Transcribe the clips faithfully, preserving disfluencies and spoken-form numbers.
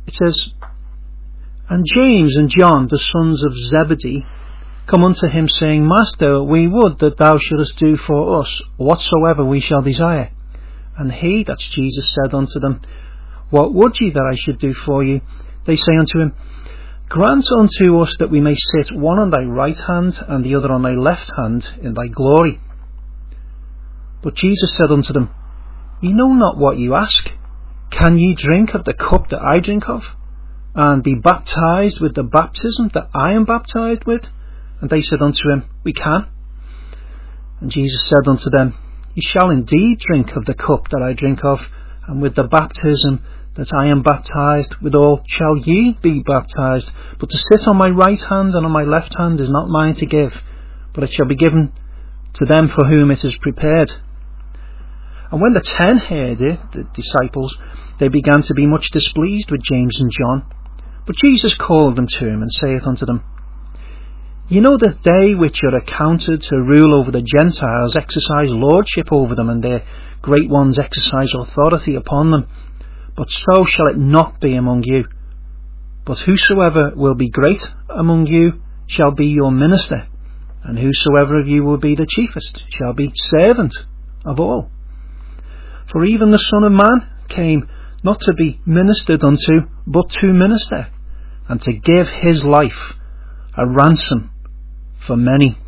it says, "And James and John, the sons of Zebedee, come unto him, saying, Master, we would that thou shouldest do for us whatsoever we shall desire. And he," that's Jesus, "said unto them, What would ye that I should do for you? They say unto him, Grant unto us that we may sit one on thy right hand and the other on thy left hand in thy glory. But Jesus said unto them, Ye know not what you ask. Can ye drink of the cup that I drink of, and be baptized with the baptism that I am baptized with? And they said unto him, We can. And Jesus said unto them, Ye shall indeed drink of the cup that I drink of, and with the baptism that I am baptized withal shall ye be baptized. But to sit on my right hand and on my left hand is not mine to give, but it shall be given to them for whom it is prepared. And when the ten heard it, the disciples, they began to be much displeased with James and John. But Jesus called them to him, and saith unto them, Ye know that they which are accounted to rule over the Gentiles exercise lordship over them, and their great ones exercise authority upon them. But so shall it not be among you. But whosoever will be great among you shall be your minister, and whosoever of you will be the chiefest shall be servant of all. For even the Son of Man came not to be ministered unto, but to minister, and to give his life a ransom for many."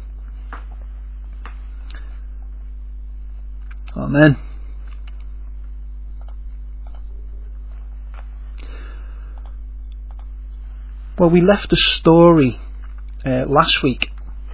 Amen. Well, we left the story uh, last week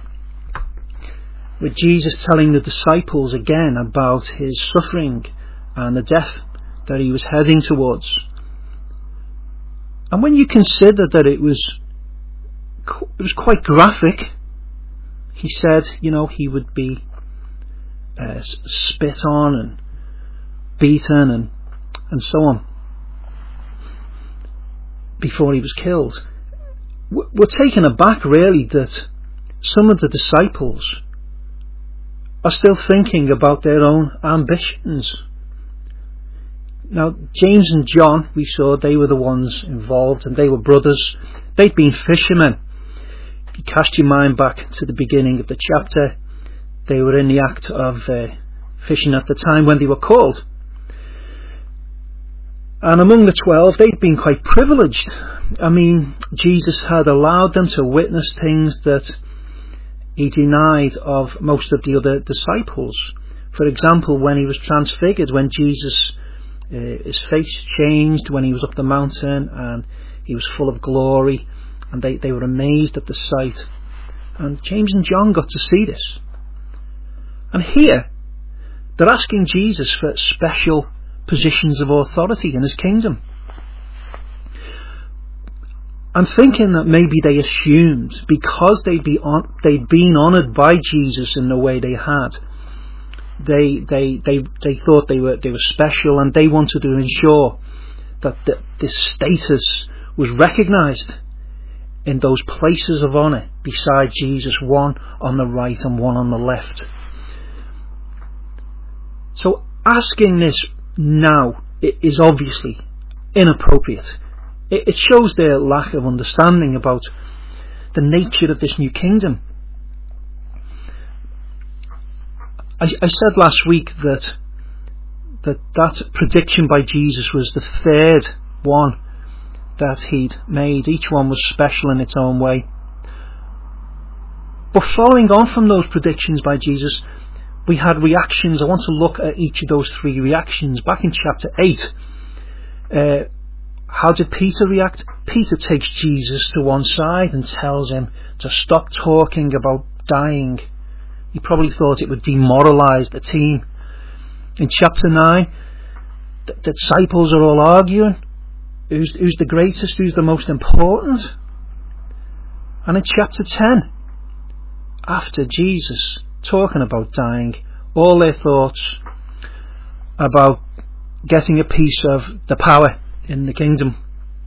with Jesus telling the disciples again about his suffering and the death that he was heading towards. And when you consider that it was it was quite graphic, he said, you know, he would be uh, spit on and beaten and and so on before he was killed. We're taken aback, really, that some of the disciples are still thinking about their own ambitions. Now, James and John, we saw, they were the ones involved, and they were brothers. They'd been fishermen. If you cast your mind back to the beginning of the chapter, they were in the act of uh, fishing at the time when they were called. And among the twelve, they'd been quite privileged. I mean, Jesus had allowed them to witness things that he denied of most of the other disciples. For example, when he was transfigured, when Jesus, uh, his face changed when he was up the mountain, and he was full of glory, and they, they were amazed at the sight. And James and John got to see this. And here, they're asking Jesus for special positions of authority in his kingdom. I'm thinking that maybe they assumed, because they'd, be on, they'd been honoured by Jesus in the way they had, they they they they thought they were they were special, and they wanted to ensure that the, this status was recognised in those places of honour beside Jesus, one on the right and one on the left. So asking this now is obviously inappropriate. It shows their lack of understanding about the nature of this new kingdom. I, I said last week that, that that prediction by Jesus was the third one that he'd made. Each one was special in its own way. But following on from those predictions by Jesus, we had reactions. I want to look at each of those three reactions. Back in chapter eight, uh, how did Peter react? Peter takes Jesus to one side and tells him to stop talking about dying. He probably thought it would demoralise the team. In chapter nine, the disciples are all arguing. Who's, who's the greatest? Who's the most important? And in chapter ten, after Jesus talking about dying, all their thoughts about getting a piece of the power in the kingdom.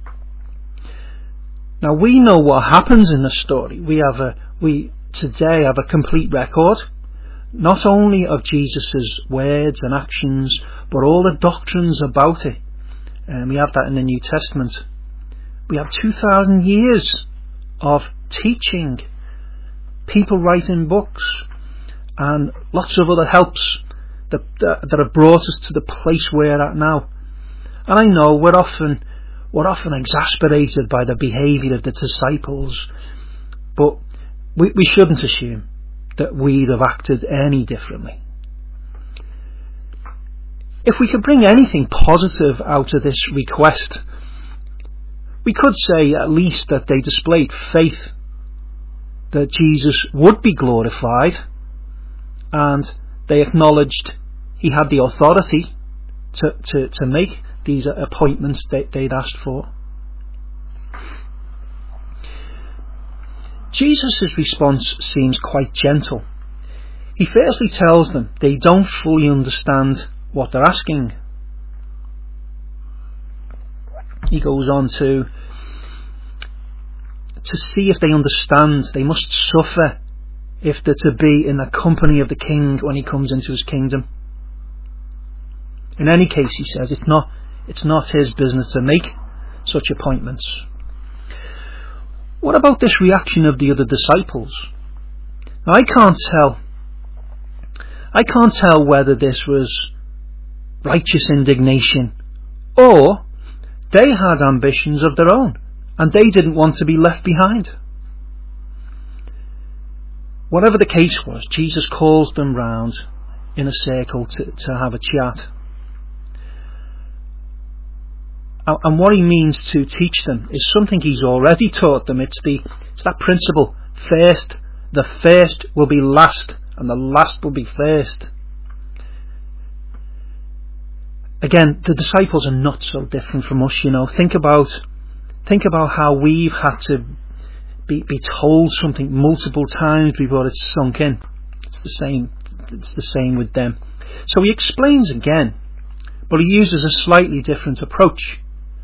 Now we know what happens in the story. We have a we today have a complete record, not only of Jesus' words and actions, but all the doctrines about it. And we have that in the New Testament. We have two thousand years of teaching, people writing books, and lots of other helps that, that, that have brought us to the place we're at now. And I know we're often we're often exasperated by the behaviour of the disciples, but we, we shouldn't assume that we'd have acted any differently. If we could bring anything positive out of this request, we could say at least that they displayed faith that Jesus would be glorified, and they acknowledged he had the authority to, to, to make these appointments that they'd asked for. Jesus' response seems quite gentle. He firstly tells them they don't fully understand what they're asking. He goes on to to see if they understand they must suffer if they're to be in the company of the king when he comes into his kingdom. In any case, he says, it's not it's not his business to make such appointments. What about this reaction of the other disciples? Now, I can't tell I can't tell whether this was righteous indignation or they had ambitions of their own and they didn't want to be left behind. Whatever the case was, Jesus calls them round in a circle to, to have a chat. And what he means to teach them is something he's already taught them. It's the it's that principle: first, the first will be last, and the last will be first. Again, the disciples are not so different from us. You know, think about think about how we've had to be be told something multiple times before it's sunk in. It's the same. It's the same with them. So he explains again, but he uses a slightly different approach.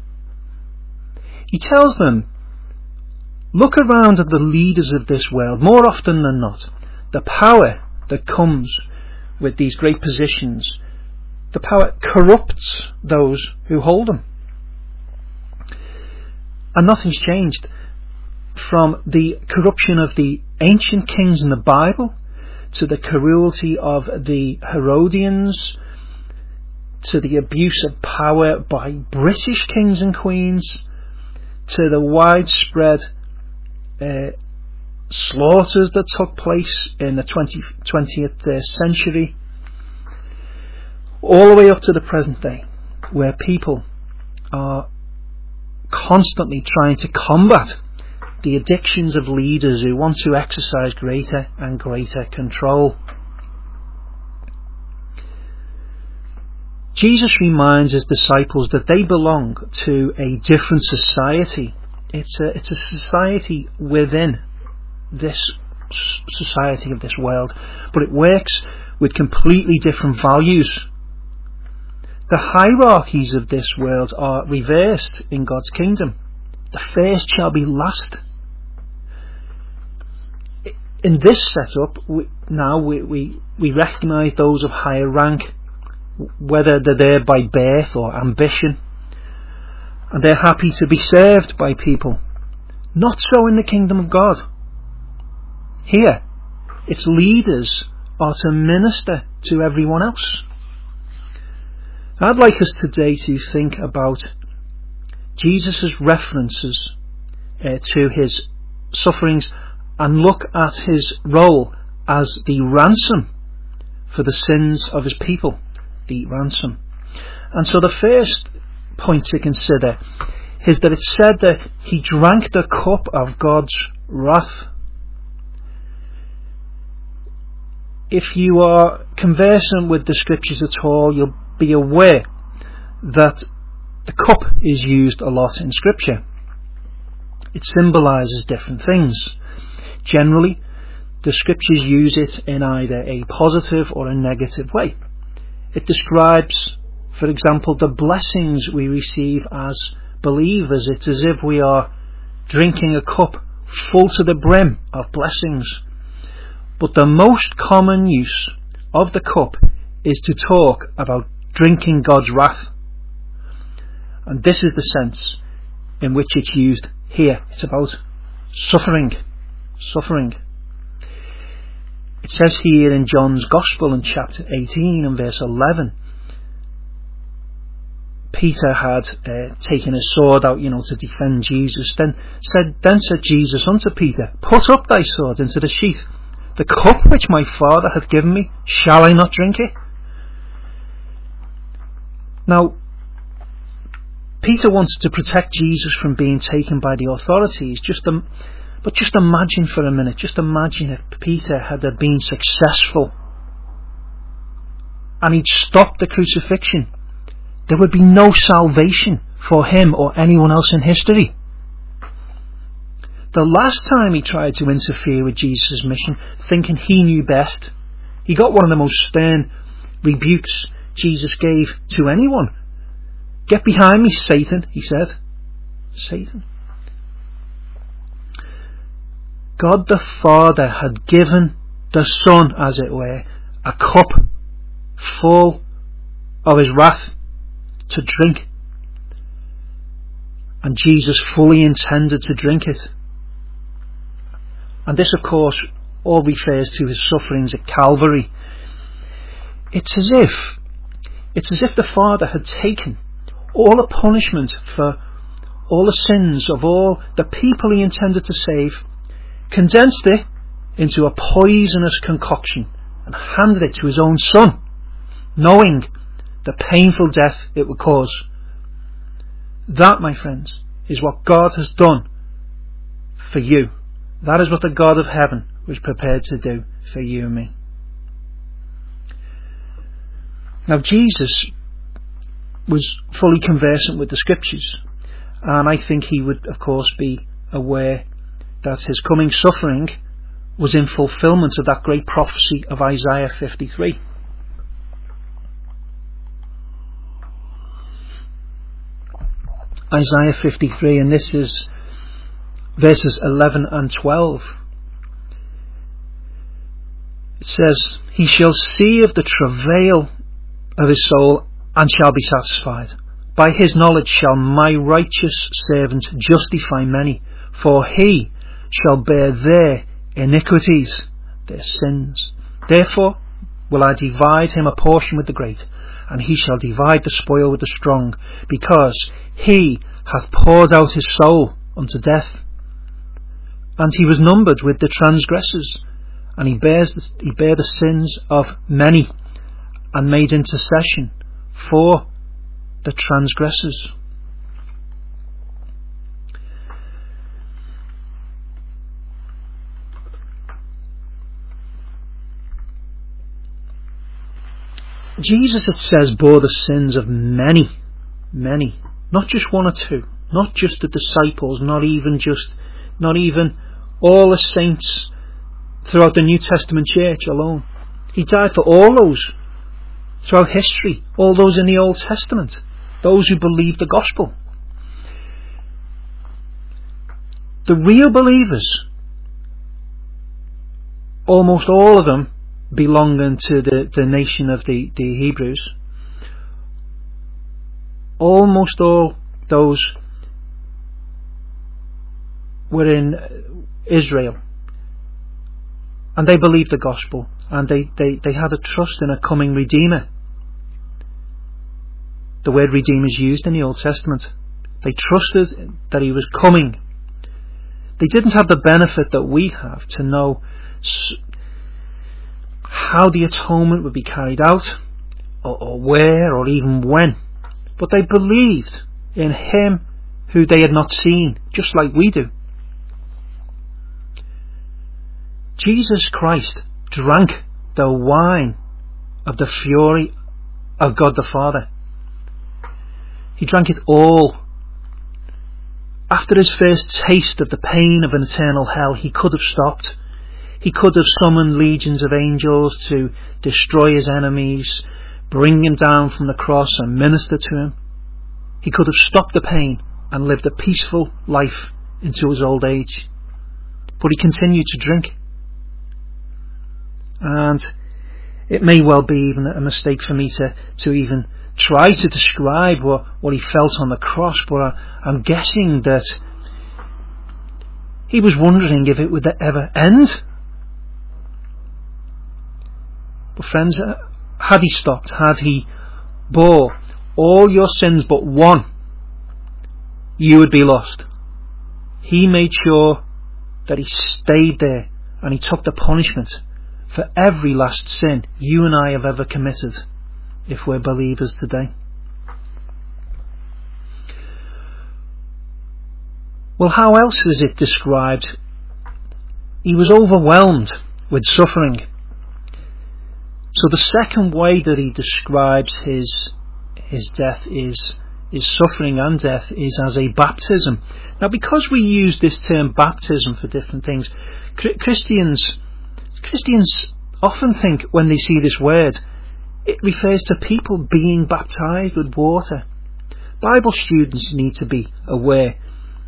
He tells them, look around at the leaders of this world. More often than not, the power that comes with these great positions, the power corrupts those who hold them. And nothing's changed from the corruption of the ancient kings in the Bible to the cruelty of the Herodians, to the abuse of power by British kings and queens, to the widespread uh, slaughters that took place in the twentieth century, all the way up to the present day, where people are constantly trying to combat the addictions of leaders who want to exercise greater and greater control. Jesus reminds his disciples that they belong to a different society. It's a, it's a society within this society of this world, but it works with completely different values. The hierarchies of this world are reversed in God's kingdom. The first shall be last. In this setup, we, now we, we, we recognise those of higher rank, whether they're there by birth or ambition, and they're happy to be served by people. Not so in the kingdom of God. Here, its leaders are to minister to everyone else. I'd like us today to think about Jesus' references uh, to his sufferings and look at his role as the ransom for the sins of his people. The ransom. And so the first point to consider is that it's said that he drank the cup of God's wrath. If you are conversant with the scriptures at all, you'll be aware that the cup is used a lot in scripture. It symbolises different things. Generally, the scriptures use it in either a positive or a negative way. It describes, for example, the blessings we receive as believers. It's as if we are drinking a cup full to the brim of blessings. But the most common use of the cup is to talk about drinking God's wrath. And this is the sense in which it's used here. It's about suffering. Suffering. It says here in John's Gospel in chapter eighteen and verse eleven, Peter had uh, taken his sword out, you know, to defend Jesus. Then said, then said Jesus unto Peter, put up thy sword into the sheath. The cup which my Father hath given me, shall I not drink it? Now, Peter wanted to protect Jesus from being taken by the authorities. Just um, but just imagine for a minute, just imagine if Peter had been successful and he'd stopped the crucifixion. There would be no salvation for him or anyone else in history. The last time he tried to interfere with Jesus' mission, thinking he knew best, he got one of the most stern rebukes Jesus gave to anyone. Get behind me, Satan, he said. Satan. God the Father had given the Son, as it were, a cup full of his wrath to drink. And Jesus fully intended to drink it. And this, of course, all refers to his sufferings at Calvary. It's as if, it's as if the Father had taken all the punishment for all the sins of all the people he intended to save, condensed it into a poisonous concoction and handed it to his own Son, knowing the painful death it would cause. That, my friends, is what God has done for you. That is what the God of heaven was prepared to do for you and me. Now, Jesus was fully conversant with the Scriptures, and I think he would, of course, be aware that his coming suffering was in fulfillment of that great prophecy of Isaiah fifty-three. Isaiah fifty-three, and this is verses eleven and twelve. It says, he shall see of the travail of his soul and shall be satisfied. By his knowledge shall my righteous servant justify many, for he shall bear their iniquities, their sins. Therefore will I divide him a portion with the great, and he shall divide the spoil with the strong, because he hath poured out his soul unto death. And he was numbered with the transgressors, and he bears the, he bare the sins of many, and made intercession for the transgressors. Jesus, it says, bore the sins of many, many, not just one or two, not just the disciples, not even just, not even all the saints throughout the New Testament church alone. He died for all those throughout history, all those in the Old Testament, those who believe the gospel. The real believers, almost all of them belonging to the, the nation of the, the Hebrews, almost all those were in Israel, and they believed the gospel, and they, they, they had a trust in a coming Redeemer. The word Redeemer is used in the Old Testament. They trusted that he was coming. They didn't have the benefit that we have to know how the atonement would be carried out, or, or where, or even when. But they believed in him who they had not seen, just like we do. Jesus Christ drank the wine of the fury of God the Father. He drank it all. After his first taste of the pain of an eternal hell, he could have stopped. He could have summoned legions of angels to destroy his enemies, bring him down from the cross and minister to him. He could have stopped the pain and lived a peaceful life into his old age. But he continued to drink. And it may well be even a mistake for me to, to even try to describe what, what he felt on the cross, but I, I'm guessing that he was wondering if it would ever end. But friends, had he stopped, had he bore all your sins but one, you would be lost. He made sure that he stayed there, and he took the punishment for every last sin you and I have ever committed, if we're believers today. Well, how else is it described? He was overwhelmed with suffering. So the second way that he describes his his death is his suffering and death is as a baptism. Now, because we use this term baptism for different things, Christians Christians often think when they see this word, it refers to people being baptized with water. Bible students need to be aware.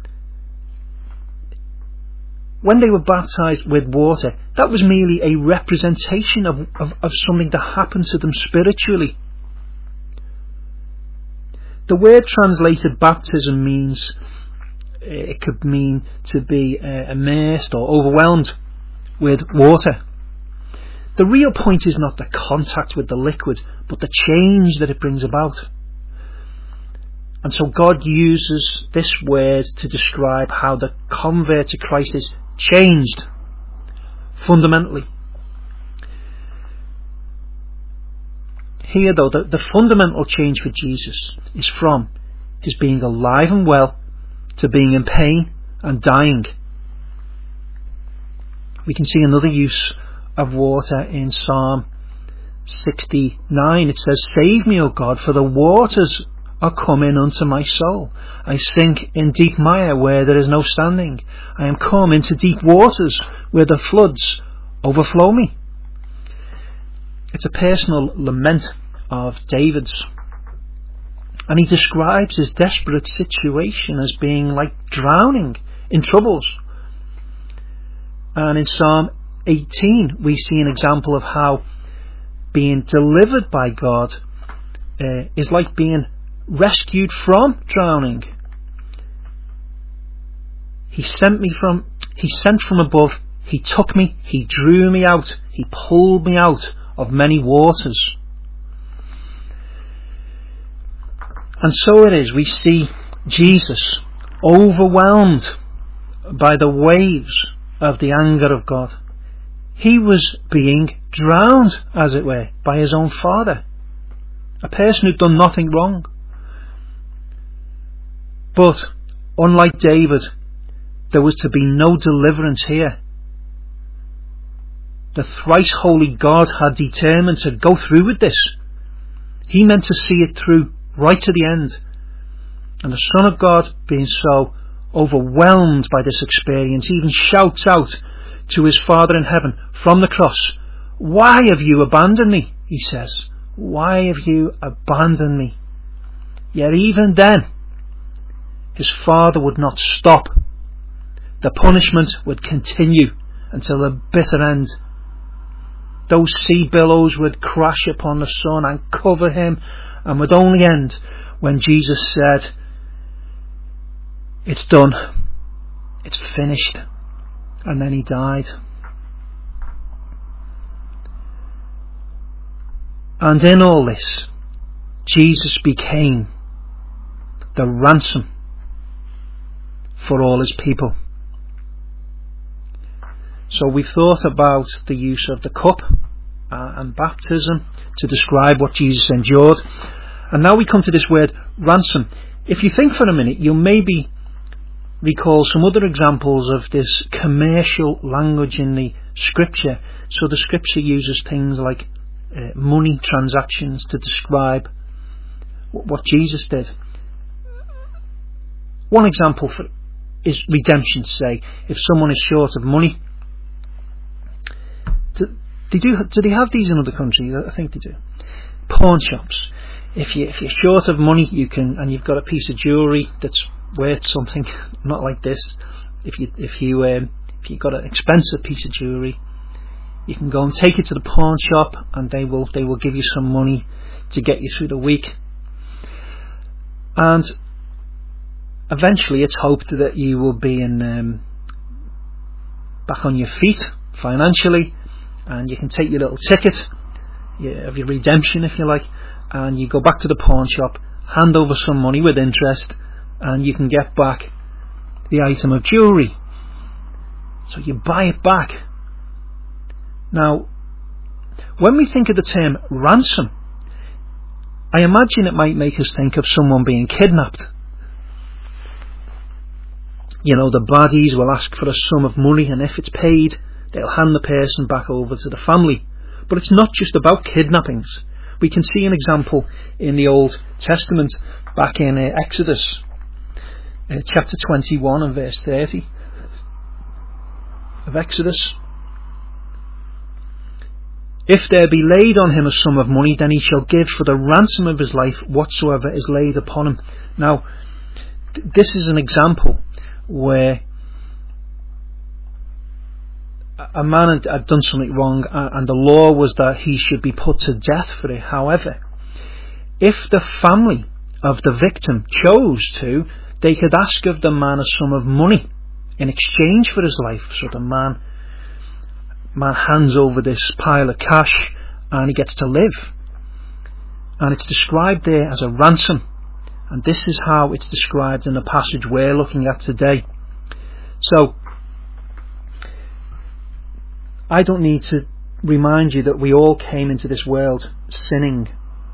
When they were baptized with water, that was merely a representation of, of, of something that happened to them spiritually. The word translated baptism means, it could mean to be uh, immersed or overwhelmed with water. The real point is not the contact with the liquid, but the change that it brings about. And so God uses this word to describe how the convert to Christ is changed fundamentally. Here though, the, the fundamental change for Jesus is from his being alive and well to being in pain and dying. We can see another use of water in Psalm sixty-nine. It says, "Save me, O God, for the waters are come in unto my soul. I sink in deep mire where there is no standing. I am come into deep waters where the floods overflow me." It's a personal lament of David's, and he describes his desperate situation as being like drowning in troubles. And in Psalm eighteen we see an example of how being delivered by God uh, is like being rescued from drowning. He sent me from he sent from above, he took me, he drew me out, he pulled me out of many waters. And so it is, we see Jesus overwhelmed by the waves of the anger of God. He was being drowned, as it were, by his own Father, a person who'd done nothing wrong. But unlike David, there was to be no deliverance here. The thrice holy God had determined to go through with this. He meant to see it through right to the end. And the Son of God, being so overwhelmed by this experience, even shouts out to his Father in heaven from the cross, "Why have you abandoned me?" he says. "Why have you abandoned me?" Yet even then, his Father would not stop. The punishment would continue until the bitter end. Those sea billows would crash upon the Son and cover him, and would only end when Jesus said, "It's done, it's finished," and then he died. And in all this, Jesus became the ransom for all his people. So we've thought about the use of the cup uh, and baptism to describe what Jesus endured. And now we come to this word ransom. If you think for a minute, you'll maybe recall some other examples of this commercial language in the scripture. So the scripture uses things like uh, money transactions to describe what Jesus did. One example for is redemption. Say, if someone is short of money, do they do, do they have these in other countries? I think they do. Pawn shops. If you if you're short of money, you can, and you've got a piece of jewellery that's worth something, not like this. If you if you um, if you've got an expensive piece of jewellery, you can go and take it to the pawn shop, and they will they will give you some money to get you through the week. And eventually it's hoped that you will be in um, back on your feet financially, and you can take your little ticket of your redemption, if you like, and you go back to the pawn shop, hand over some money with interest, and you can get back the item of jewellery. So you buy it back. Now, when we think of the term ransom, I imagine it might make us think of someone being kidnapped. You know, the baddies will ask for a sum of money, and if it's paid, they'll hand the person back over to the family. But it's not just about kidnappings. We can see an example in the Old Testament, back in uh, Exodus uh, chapter twenty-one and verse thirty of Exodus. If there be laid on him a sum of money, then he shall give for the ransom of his life whatsoever is laid upon him. Now, th- this is an example where a man had, had done something wrong, uh, and the law was that he should be put to death for it. However, if the family of the victim chose to, they could ask of the man a sum of money in exchange for his life. So the man man hands over this pile of cash, and he gets to live. And it's described there as a ransom. And this is how it's described in the passage we're looking at today. So, I don't need to remind you that we all came into this world sinning.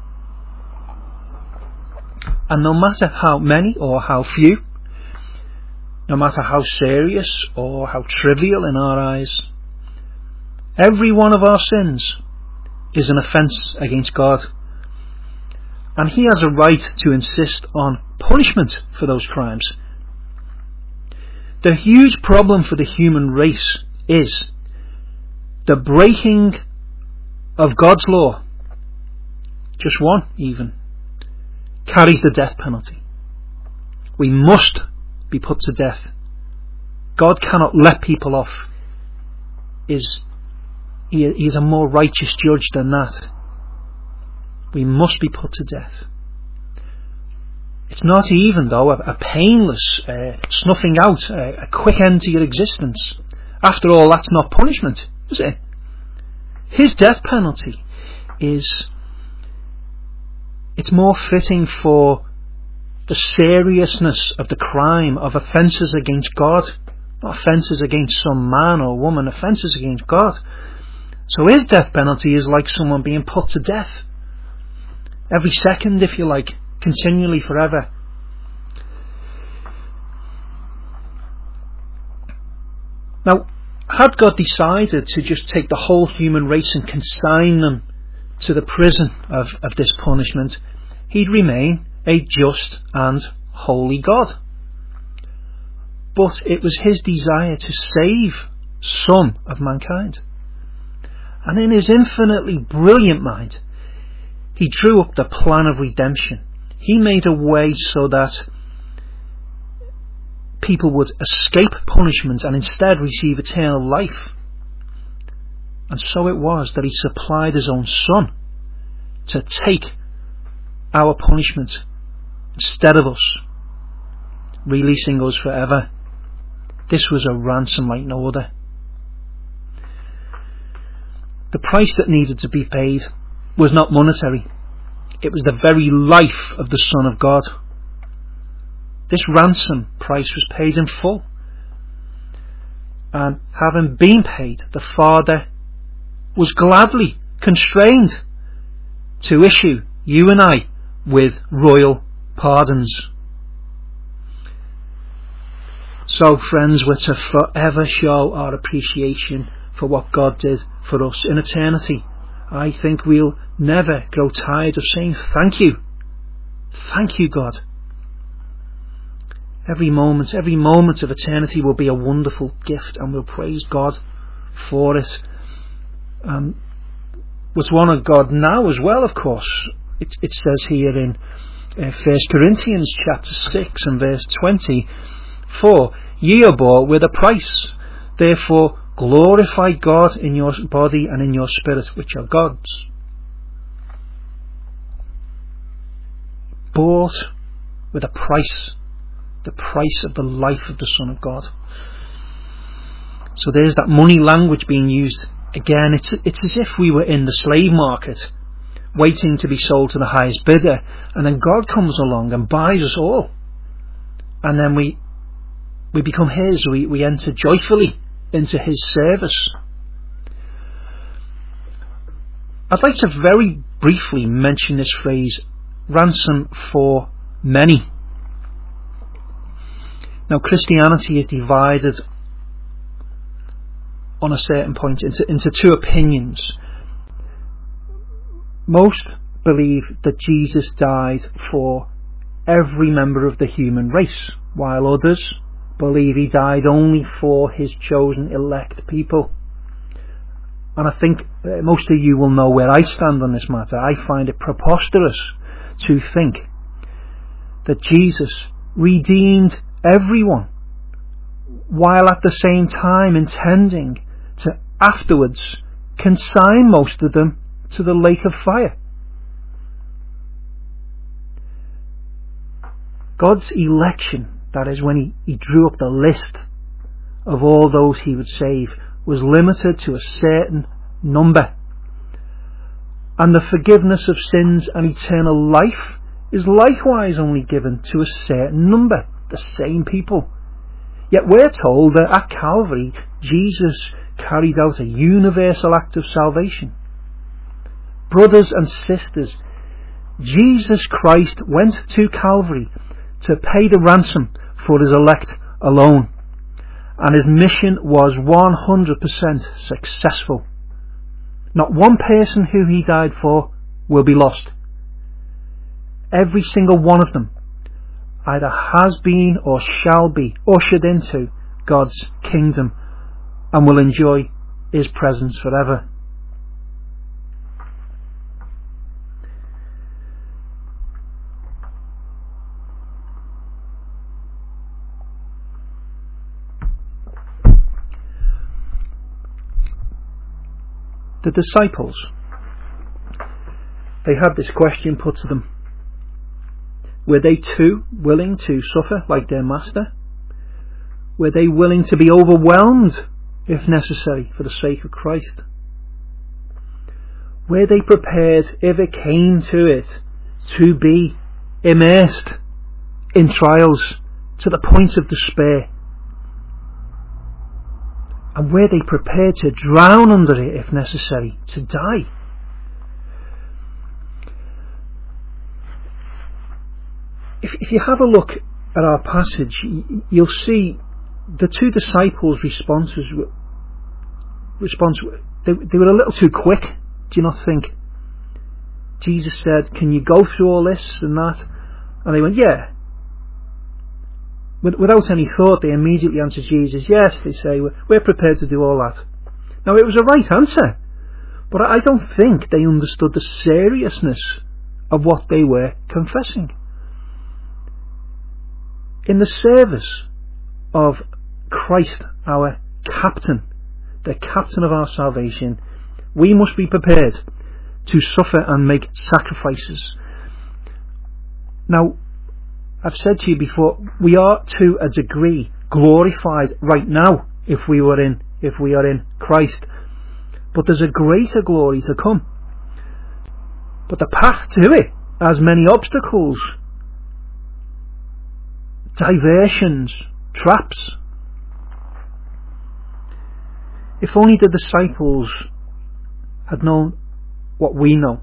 And no matter how many or how few, no matter how serious or how trivial in our eyes, every one of our sins is an offence against God. And he has a right to insist on punishment for those crimes. The huge problem for the human race is the breaking of God's law, just one even, carries the death penalty. We must be put to death. God cannot let people off. Is he, he is a more righteous judge than that. We must be put to death. It's not even, though, a, a painless uh, snuffing out, a, a quick end to your existence. After all, that's not punishment, is it? His death penalty is, it's more fitting for the seriousness of the crime of offences against God, not offences against some man or woman, offences against God. So his death penalty is like someone being put to death. Every second, if you like, continually, forever. Now, had God decided to just take the whole human race and consign them to the prison of, of this punishment, he'd remain a just and holy God. But it was his desire to save some of mankind. And in his infinitely brilliant mind, he drew up the plan of redemption. He made a way so that people would escape punishment and instead receive eternal life. And so it was that he supplied his own Son to take our punishment instead of us, releasing us forever. This was a ransom like no other. The price that needed to be paid was not monetary. It was the very life of the Son of God. This ransom price was paid in full. And having been paid, the Father was gladly constrained to issue you and I with royal pardons. So, friends, we're to forever show our appreciation for what God did for us in eternity. I think we'll never grow tired of saying thank you. Thank you, God. Every moment, every moment of eternity will be a wonderful gift, and we'll praise God for it. Um, what's one of God now as well, of course. It, it says here in uh, First Corinthians chapter six and verse twenty, For ye are bought with a price, therefore glorify God in your body and in your spirit, which are God's. Bought with a price, the price of the life of the Son of God. So there's that money language being used again. It's it's as if we were in the slave market, waiting to be sold to the highest bidder, and then God comes along and buys us all, and then we we become his. We we enter joyfully into his service. I'd like to very briefly mention this phrase, ransom for many. Now, Christianity is divided on a certain point into, into two opinions. Most believe that Jesus died for every member of the human race, while others believe he died only for his chosen elect people. And I think uh, most of you will know where I stand on this matter. I find it preposterous to think that Jesus redeemed everyone, while at the same time intending to afterwards consign most of them to the lake of fire. God's election, that is, when he, he drew up the list of all those he would save, was limited to a certain number. And the forgiveness of sins and eternal life is likewise only given to a certain number, the same people. Yet we're told that at Calvary, Jesus carried out a universal act of salvation. Brothers and sisters, Jesus Christ went to Calvary to pay the ransom for his elect alone, and his mission was one hundred percent successful. Not one person who he died for will be lost. Every single one of them either has been or shall be ushered into God's kingdom and will enjoy his presence forever. The disciples, they had this question put to them. Were they too willing to suffer like their master? Were they willing to be overwhelmed, if necessary, for the sake of Christ? Were they prepared, if it came to it, to be immersed in trials to the point of despair? And were they prepared to drown under it, if necessary, to die? If, if you have a look at our passage, you'll see the two disciples' responses. Response, they, they were a little too quick. Do you not think? Jesus said, "Can you go through all this and that?" And they went, "Yeah." Without any thought, they immediately answered Jesus, "Yes," they say, "we're prepared to do all that." Now, it was a right answer, but I don't think they understood the seriousness of what they were confessing. In the service of Christ, our captain, the captain of our salvation, we must be prepared to suffer and make sacrifices. Now, I've said to you before, we are to a degree glorified right now if we were in if we are in Christ, but there's a greater glory to come. But the path to it has many obstacles, diversions, traps. If only the disciples had known what we know.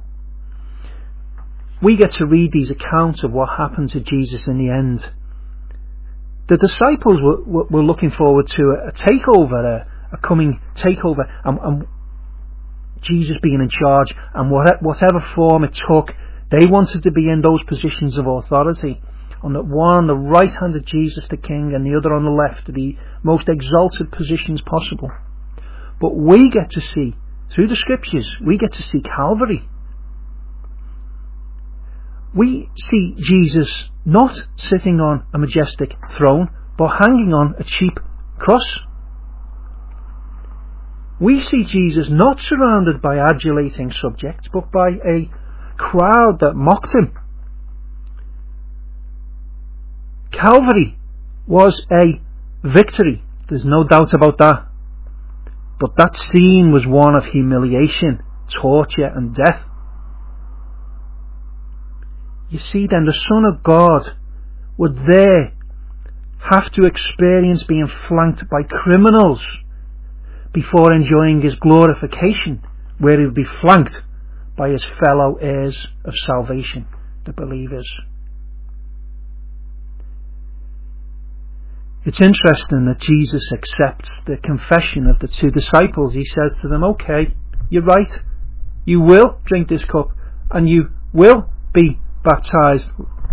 We get to read these accounts of what happened to Jesus in the end. The disciples were, were, were looking forward to a, a takeover, a, a coming takeover, and, and Jesus being in charge, and what, whatever form it took, they wanted to be in those positions of authority. On the one on the right hand of Jesus the King, and the other on the left, the most exalted positions possible. But we get to see, through the scriptures, we get to see Calvary. We see Jesus not sitting on a majestic throne, but hanging on a cheap cross. We see Jesus not surrounded by adulating subjects, but by a crowd that mocked him. Calvary was a victory, there's no doubt about that. But that scene was one of humiliation, torture and death. You see then, the Son of God would there have to experience being flanked by criminals before enjoying his glorification, where he would be flanked by his fellow heirs of salvation, the believers. It's interesting that Jesus accepts the confession of the two disciples. He says to them, okay, you're right, you will drink this cup and you will be baptized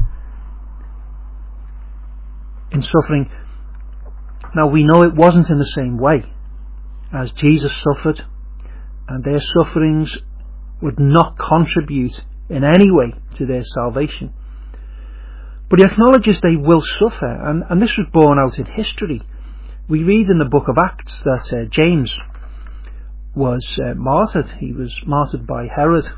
in suffering. Now we know it wasn't in the same way as Jesus suffered, and their sufferings would not contribute in any way to their salvation. But he acknowledges they will suffer, and, and this was borne out in history. We read in the book of Acts that uh, James was uh, martyred. He was martyred by Herod.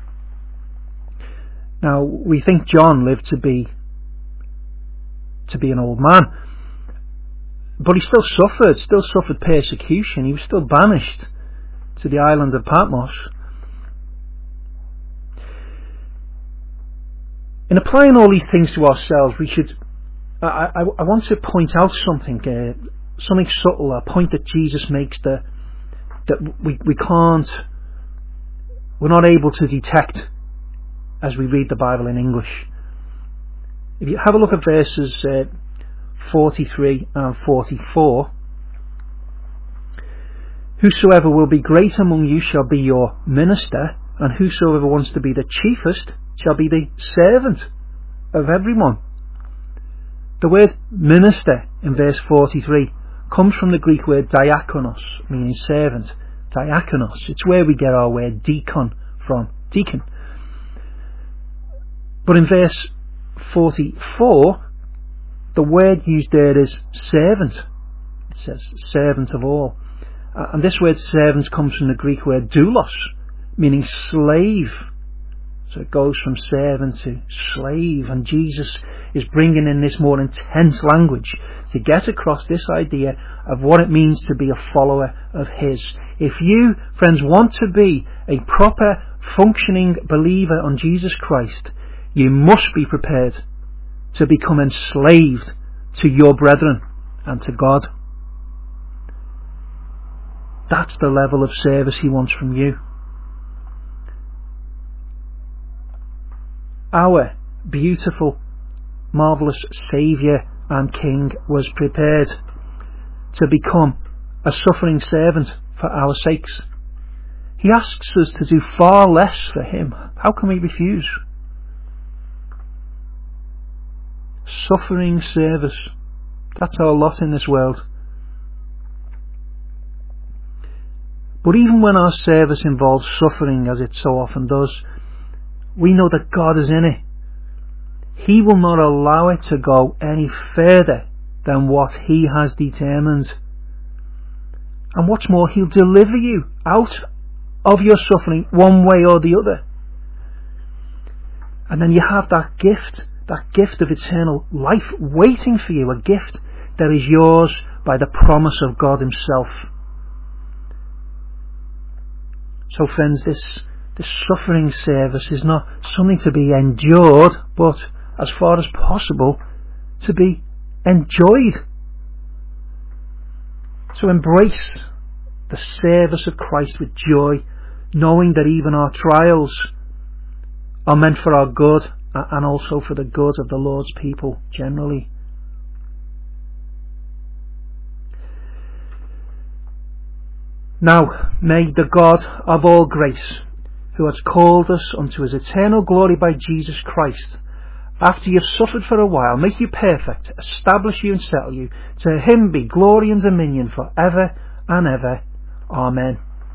Now we think John lived to be to be an old man, but he still suffered, still suffered persecution. He was still banished to the island of Patmos. In applying all these things to ourselves, we should. I, I, I want to point out something, uh, something subtle, a point that Jesus makes that that we we can't, we're not able to detect as we read the Bible in English. If you have a look at verses uh, forty-three and forty-four, whosoever will be great among you shall be your minister, and whosoever wants to be the chiefest shall be the servant of everyone. The word minister in verse forty-three comes from the Greek word diakonos, meaning servant. Diakonos, it's where we get our word deacon from, deacon. But in verse forty-four, the word used there is servant. It says servant of all. Uh, and this word servant comes from the Greek word doulos, meaning slave. So it goes from servant to slave, and Jesus is bringing in this more intense language to get across this idea of what it means to be a follower of his. If you, friends, want to be a proper, functioning believer on Jesus Christ, you must be prepared to become enslaved to your brethren and to God. That's the level of service he wants from you. Our beautiful, marvellous Saviour and King was prepared to become a suffering servant for our sakes. He asks us to do far less for him. How can we refuse? Suffering service. That's our lot in this world. But even when our service involves suffering, as it so often does, we know that God is in it. He will not allow it to go any further than what he has determined. And what's more, he'll deliver you out of your suffering one way or the other. And then you have that gift, that gift of eternal life waiting for you, a gift that is yours by the promise of God himself. So friends, this This suffering service is not something to be endured, but as far as possible to be enjoyed. So embrace the service of Christ with joy, knowing that even our trials are meant for our good and also for the good of the Lord's people generally. Now may the God of all grace, who has called us unto his eternal glory by Jesus Christ, after you have suffered for a while, make you perfect, establish you and settle you. To him be glory and dominion for ever and ever. Amen.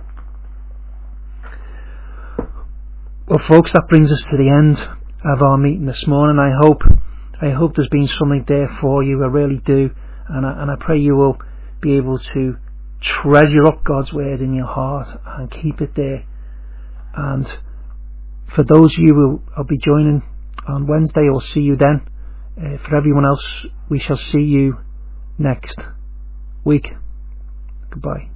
Well folks, that brings us to the end of our meeting this morning. I hope I hope there's been something there for you. I really do. And I, and I pray you will be able to treasure up God's word in your heart and keep it there. And for those of you who will be joining on Wednesday, I'll see you then Uh, for everyone else, we shall see you next week. Goodbye.